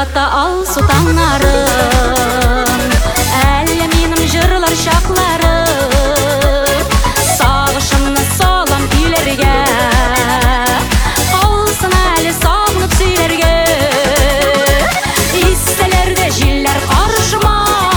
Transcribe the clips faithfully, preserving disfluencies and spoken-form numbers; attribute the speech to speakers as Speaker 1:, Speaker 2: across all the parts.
Speaker 1: Жырлата ал сутаңнарым, әлі менің жырлар шақларым. Сағышымны салам күйлерге, қалсын әлі сағынып сөйлерге. Истелерде жиллер қаршыма,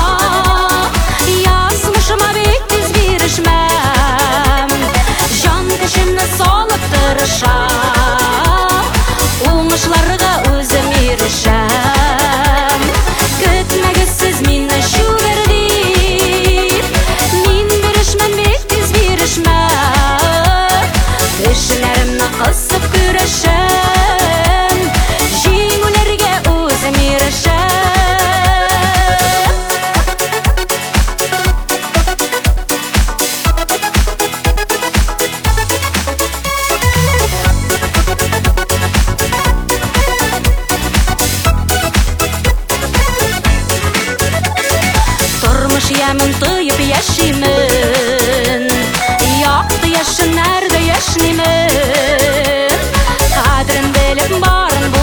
Speaker 1: ясмышыма бек тез берішмәм. Жан кішімні салып тырышам, оңышларға өзім ерішәм. Көтмәгісіз мені шүбірдейіп, мен берішмән бек тез берішмәм. Кішілерімні қысып күрешім, жеңулерге өзім ерішәм. Тұрмыш ямын тыйып яшимін, яқты яшын әрді яшнемін. Қадірін біліп барын